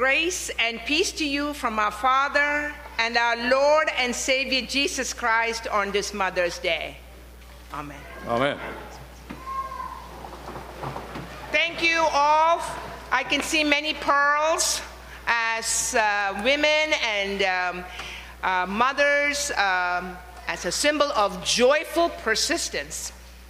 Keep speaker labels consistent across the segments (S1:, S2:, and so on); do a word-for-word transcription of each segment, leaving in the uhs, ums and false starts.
S1: Grace and peace to you from our Father and our Lord and Savior Jesus Christ on this Mother's Day. Amen.
S2: Amen.
S1: Thank you all. I can see many pearls as uh, women and um, uh, mothers um, as a symbol of joyful persistence.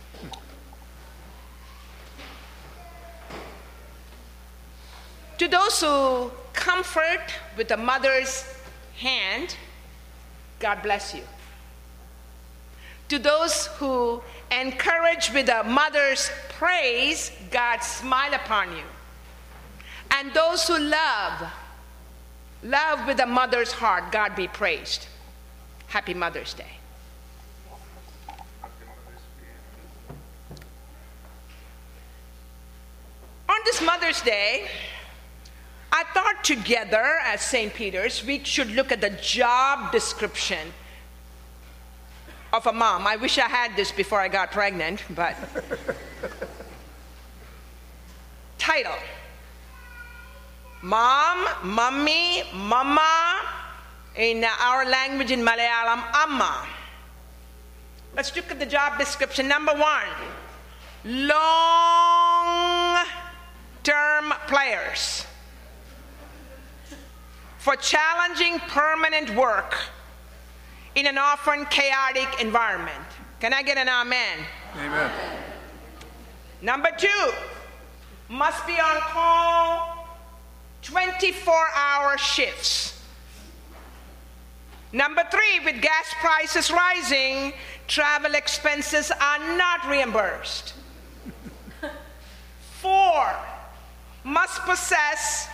S1: To those who comfort with a mother's hand, God bless you. To those who encourage with a mother's praise, God smile upon you. And those who love, love with a mother's heart, God be praised. Happy Mother's Day. On this Mother's Day, I thought together as Saint Peter's, we should look at the job description of a mom. I wish I had this before I got pregnant, but. Title: Mom, Mummy, Mama, in our language in Malayalam, Amma. Let's look at the job description. Number one, long-term players for challenging permanent work in an often chaotic environment. Can I get an amen?
S2: Amen.
S1: Number two, must be on call twenty-four hour shifts. Number three, with gas prices rising, travel expenses are not reimbursed. Four, must possess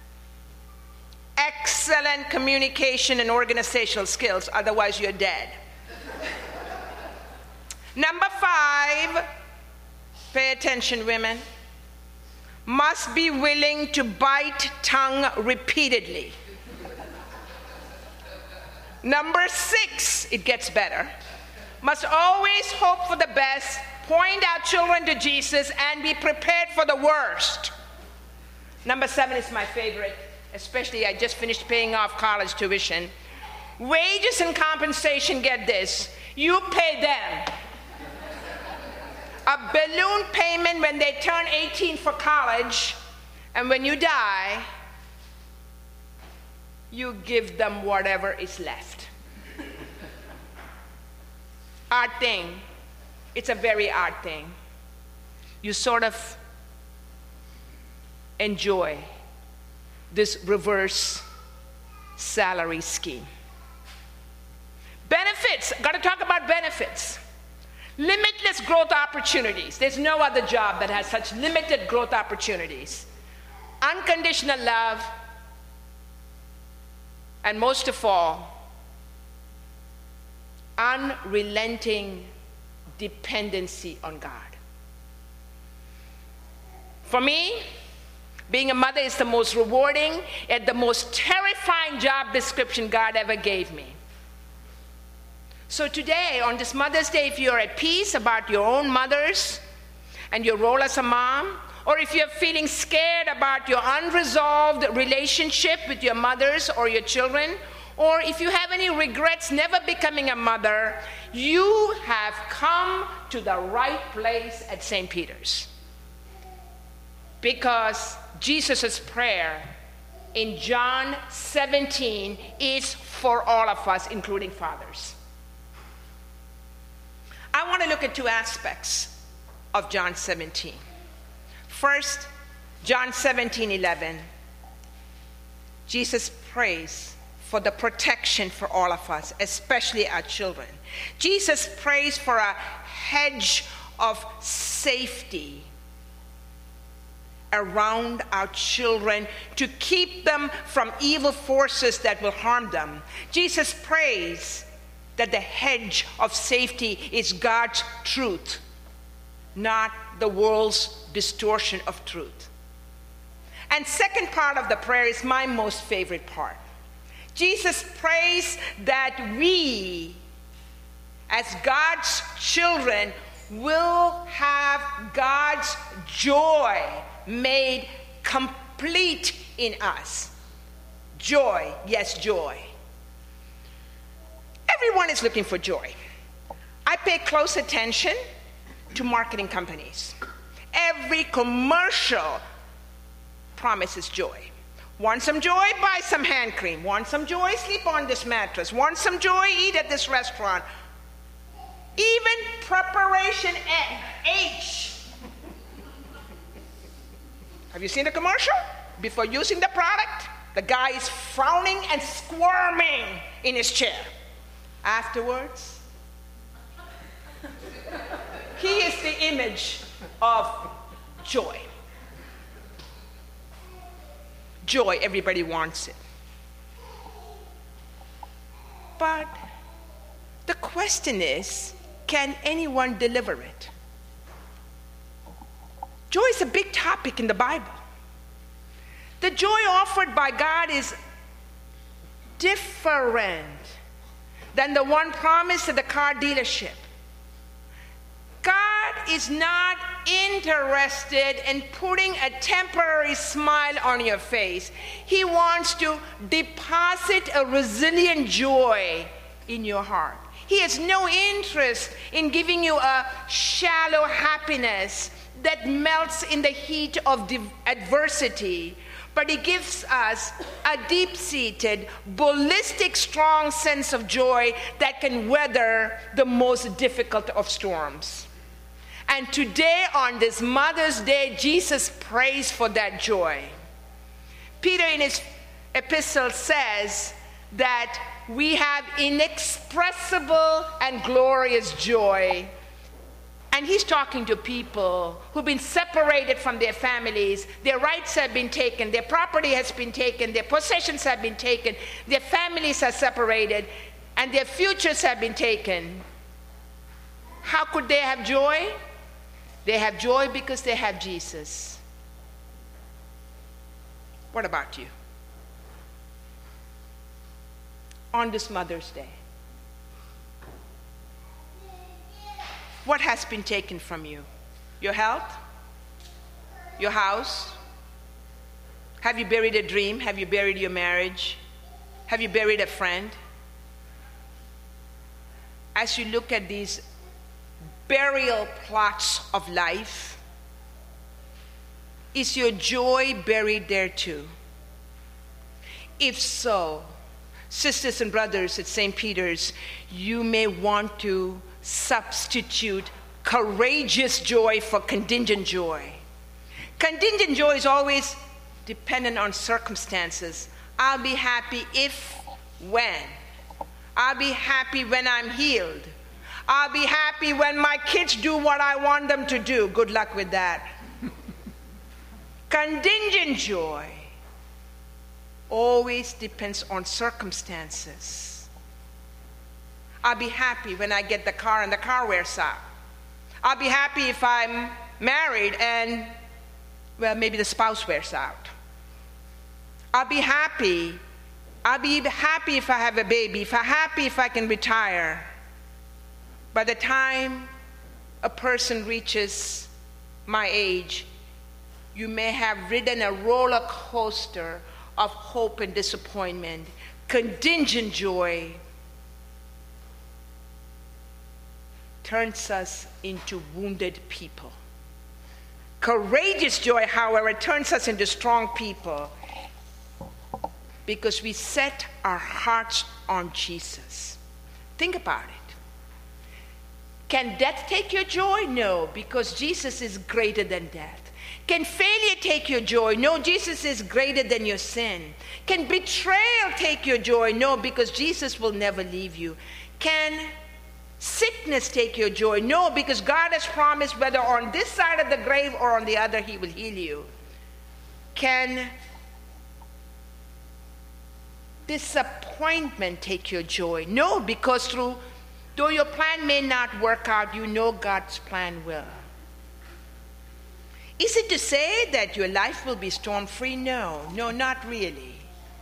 S1: excellent communication and organizational skills, otherwise you're dead. Number five, pay attention, women, must be willing to bite tongue repeatedly. Number six, it gets better, must always hope for the best, point our children to Jesus, and be prepared for the worst. Number seven is my favorite. Especially, I just finished paying off college tuition. Wages and compensation, get this, you pay them. A balloon payment when they turn eighteen for college, and when you die, you give them whatever is left. Odd thing. It's a very odd thing. You sort of enjoy this reverse salary scheme. Benefits, got to talk about benefits. Limitless growth opportunities. There's no other job that has such limited growth opportunities. Unconditional love, and most of all, unrelenting dependency on God. For me, being a mother is the most rewarding and the most terrifying job description God ever gave me. So today, on this Mother's Day, if you're at peace about your own mothers and your role as a mom, or if you're feeling scared about your unresolved relationship with your mothers or your children, or if you have any regrets never becoming a mother, you have come to the right place at Saint Peter's. Because Jesus' prayer in John seventeen is for all of us, including fathers. I want to look at two aspects of John seventeen. First, John seventeen eleven. Jesus prays for the protection for all of us, especially our children. Jesus prays for a hedge of safety around our children to keep them from evil forces that will harm them. Jesus prays that the hedge of safety is God's truth, not the world's distortion of truth. And second part of the prayer is my most favorite part. Jesus prays that we, as God's children, will have God's joy made complete in us. Joy, yes, joy. Everyone is looking for joy. I pay close attention to marketing companies. Every commercial promises joy. Want some joy? Buy some hand cream. Want some joy? Sleep on this mattress. Want some joy? Eat at this restaurant. Even preparation H. Have you seen the commercial? Before using the product, the guy is frowning and squirming in his chair. Afterwards, he is the image of joy. Joy, everybody wants it. But the question is, can anyone deliver it? Joy is a big topic in the Bible. The joy offered by God is different than the one promised at the car dealership. God is not interested in putting a temporary smile on your face. He wants to deposit a resilient joy in your heart. He has no interest in giving you a shallow happiness that melts in the heat of adversity, but he gives us a deep-seated, ballistic, strong sense of joy that can weather the most difficult of storms. And today, on this Mother's Day, Jesus prays for that joy. Peter, in his epistle, says that we have inexpressible and glorious joy. And he's talking to people who've been separated from their families. Their rights have been taken. Their property has been taken. Their possessions have been taken. Their families are separated. And their futures have been taken. How could they have joy? They have joy because they have Jesus. What about you? On this Mother's Day, what has been taken from you? Your health? Your house? Have you buried a dream? Have you buried your marriage? Have you buried a friend? As you look at these burial plots of life, is your joy buried there too? If so, sisters and brothers at Saint Peter's, you may want to substitute courageous joy for contingent joy. Contingent joy is always dependent on circumstances. I'll be happy if, when. I'll be happy when I'm healed. I'll be happy when my kids do what I want them to do. Good luck with that. Contingent joy always depends on circumstances. I'll be happy when I get the car and the car wears out. I'll be happy if I'm married and, well, maybe the spouse wears out. I'll be happy. I'll be happy if I have a baby, if I'm happy if I can retire. By the time a person reaches my age, you may have ridden a roller coaster of hope and disappointment. Contingent joy turns us into wounded people. Courageous joy, however, turns us into strong people because we set our hearts on Jesus. Think about it. Can death take your joy? No, because Jesus is greater than death. Can failure take your joy? No, Jesus is greater than your sin. Can betrayal take your joy? No, because Jesus will never leave you. Can sickness take your joy? No, because God has promised whether on this side of the grave or on the other, he will heal you. Can disappointment take your joy? No, because through though your plan may not work out, you know God's plan will. Is it to say that your life will be storm-free? No, no, not really.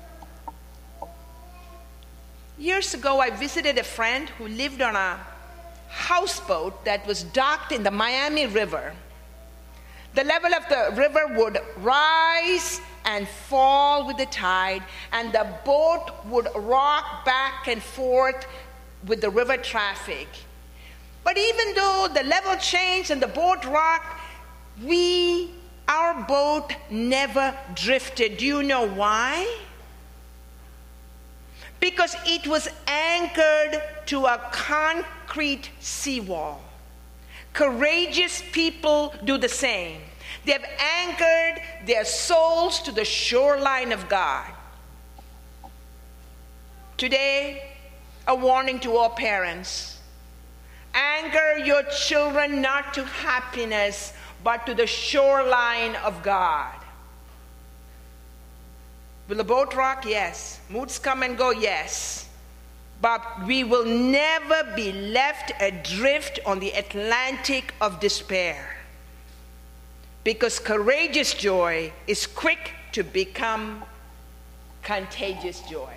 S1: Years ago, I visited a friend who lived on a houseboat that was docked in the Miami River. The level of the river would rise and fall with the tide, and the boat would rock back and forth with the river traffic. But even though the level changed and the boat rocked, we, our boat never drifted. Do you know why? Because it was anchored to a concrete seawall. Courageous people do the same. They have anchored their souls to the shoreline of God. Today, a warning to all parents. Anchor your children not to happiness, but to the shoreline of God. Will the boat rock? Yes. Moods come and go? Yes. But we will never be left adrift on the Atlantic of despair. Because courageous joy is quick to become contagious joy.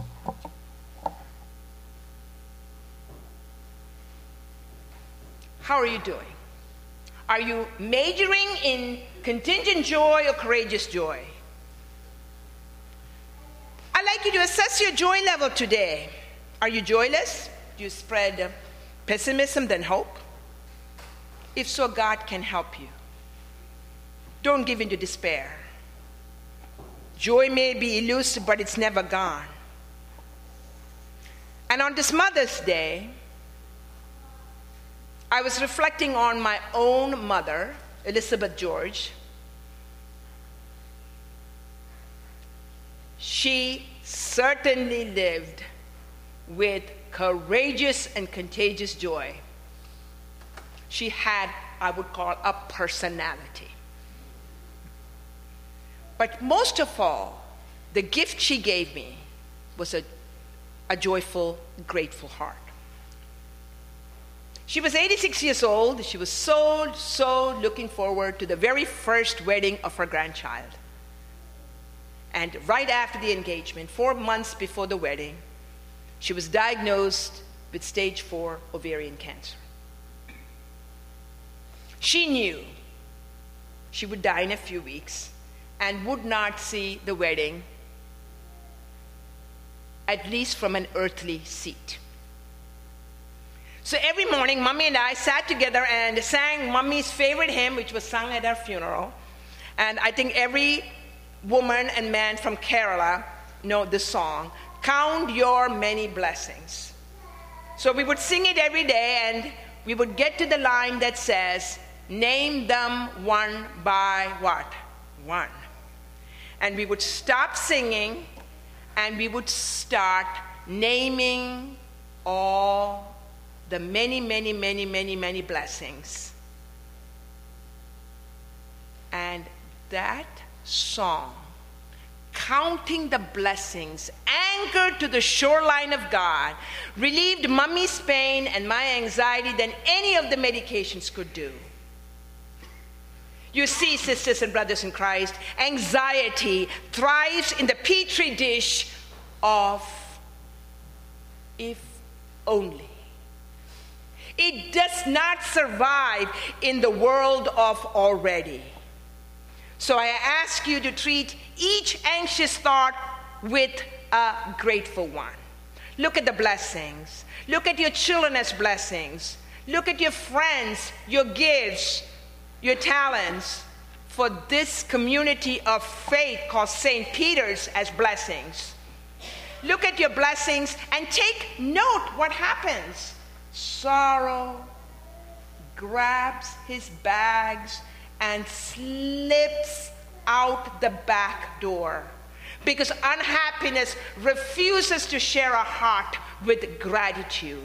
S1: How are you doing? Are you majoring in contingent joy or courageous joy? I'd like you to assess your joy level today. Are you joyless? Do you spread pessimism than hope? If so, God can help you. Don't give in to despair. Joy may be elusive, but it's never gone. And on this Mother's Day, I was reflecting on my own mother, Elizabeth George. She certainly lived with courageous and contagious joy. She had, I would call, a personality. But most of all, the gift she gave me was a, a joyful, grateful heart. She was eighty-six years old. She was so, so looking forward to the very first wedding of her grandchild. And right after the engagement, four months before the wedding, she was diagnosed with stage four ovarian cancer. She knew she would die in a few weeks and would not see the wedding, at least from an earthly seat. So every morning, Mommy and I sat together and sang Mommy's favorite hymn, which was sung at our funeral. And I think every woman and man from Kerala know this song, Count Your Many Blessings. So we would sing it every day, and we would get to the line that says, name them one by what? One. And we would stop singing, and we would start naming all the many, many, many, many, many blessings. And that song, counting the blessings, anchored to the shoreline of God, relieved Mommy's pain and my anxiety than any of the medications could do. You see, sisters and brothers in Christ, anxiety thrives in the petri dish of if only. It does not survive in the world of already. So I ask you to treat each anxious thought with a grateful one. Look at the blessings. Look at your children as blessings. Look at your friends, your gifts, your talents for this community of faith called Saint Peter's as blessings. Look at your blessings and take note what happens. Sorrow grabs his bags and slips out the back door because unhappiness refuses to share a heart with gratitude.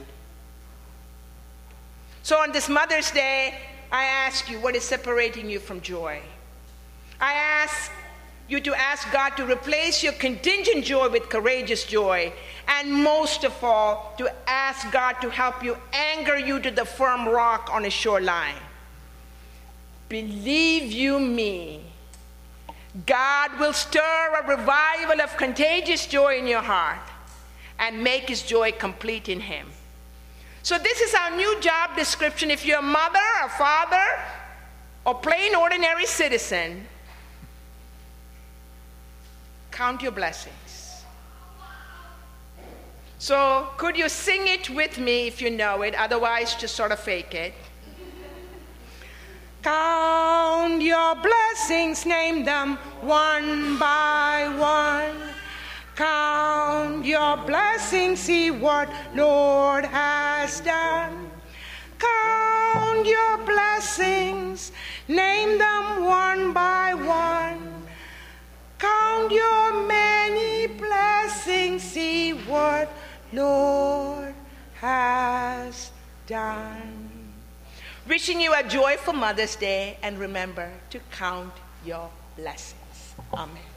S1: So on this Mother's Day, I ask you, what is separating you from joy? I ask you to ask God to replace your contingent joy with courageous joy, and most of all, to ask God to help you anchor you to the firm rock on a shoreline. Believe you me, God will stir a revival of contagious joy in your heart and make his joy complete in him. So this is our new job description. If you're a mother, a father, or plain ordinary citizen, Count your blessings. So could you sing it with me if you know it? Otherwise, just sort of fake it. Count your blessings, name them one by one. Count your blessings, see what Lord has done. Count your blessings, name them one by one. Count your many blessings, see what Lord has done. Wishing you a joyful Mother's Day, and remember to count your blessings. Amen.